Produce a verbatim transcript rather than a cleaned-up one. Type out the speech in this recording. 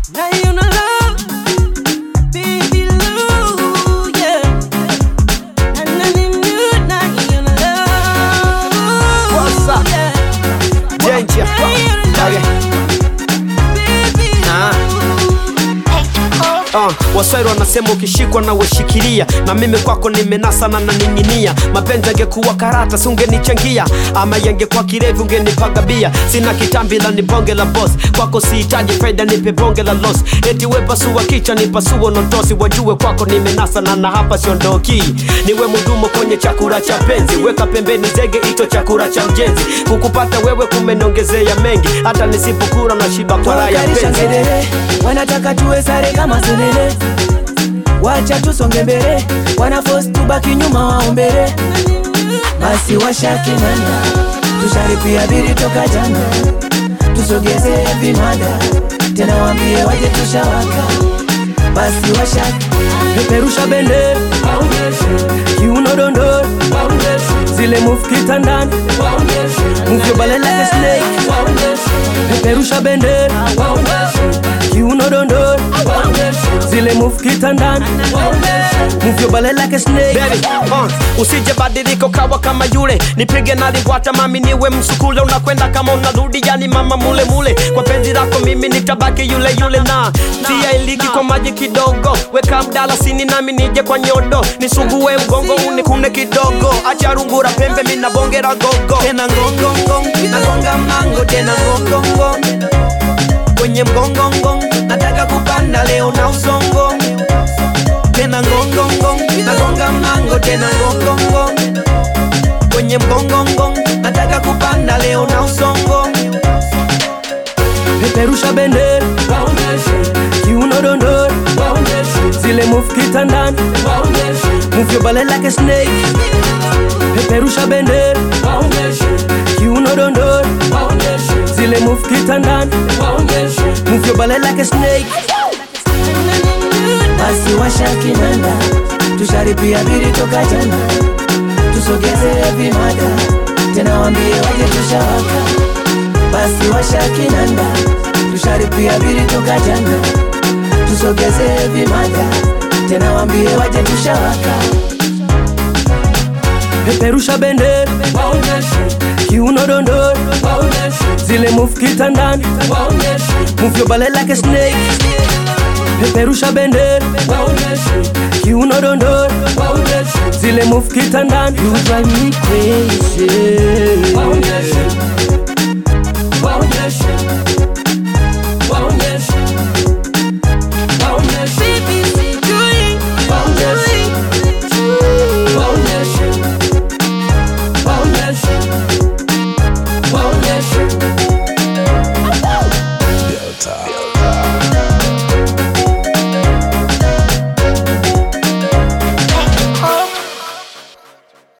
Now you know love, baby love, yeah. And nothing new, now you know love. What's up? Yeah. Danger. Okay. Ah. Uh, Waswahili wanasema ukishikwa na washikilia, na mimi kwako nimenasa na naninginia. Mapenzi yangekuwa karata sungenichangia, ama yangekuwa kirevi ungenipaga bia. Sina kitambi la nibonge la boss, kwako sihitaji faida nipe bonge la loss. Eti we pasua kicha ni pasuo notosi, wajue kwako nimenasa na na hapa siondoki. Niwe mudumo kwenye chakula cha penzi, weka pembeni zege ito chakula cha mjenzi. Kukupata wewe kumenongezea mengi, hata nisipokula na shiba kwa raya penzi. Wanataka tuwe sare kama senele, wacha tusonge mbele, wana force tubaki nyuma waombele. Basi washaki nanda, tusharipia biri toka jana, tusogeze vimada, tena wambie waje tushawaka. Basi washaki, peperusha bendera, kiuno dondoro, zile move kitandani, move your body like a snake. Peperusha bendera, kiuno dondoro, zile move kitandani, move your body like a snake. Baby, uh, usije badilika kawa kama yule, nipige na liwata mami niwe msukule. Unakwenda kama unarudi yani mama mule mule, kwa penzi lako mimi nitabaki yule yule. Na tia iliki kwa maji kidogo, weka mdala sini nami nije kwa nyodo, nisugue mgongo unikune kidogo. Acha rungura pembe mina bongera gogo, tena ngongo ngong, nagonga mango tena ngongo ngong. Kwenye mgongo ngong, nataka kupanda leo na usongo, tena ngongo ngong, nagonga mango tena ngongo ngong. Kwenye mgongo ngong, nataka kupanda leo na usongo. Peperusha bendera, kiuno dondoro, zile move kitandani, move your body like a snake. Peperusha bendera, kiuno dondoro, zile move kitandani, move your body like a snake. Basi washaki nanda, tusharipia biri toka jana, tusogeze vimada, tena wambie waje tushawaka. Basi washaki nanda, tusharipia biri toka jana, tusogeze vimada, tena wambie waje tushawaka. Peperusha bendera, kiuno dondoro, zile move kitandani, move your body like a snake. Peperusha bendera, kiuno dondoro, zile move kitandani. You drive me crazy.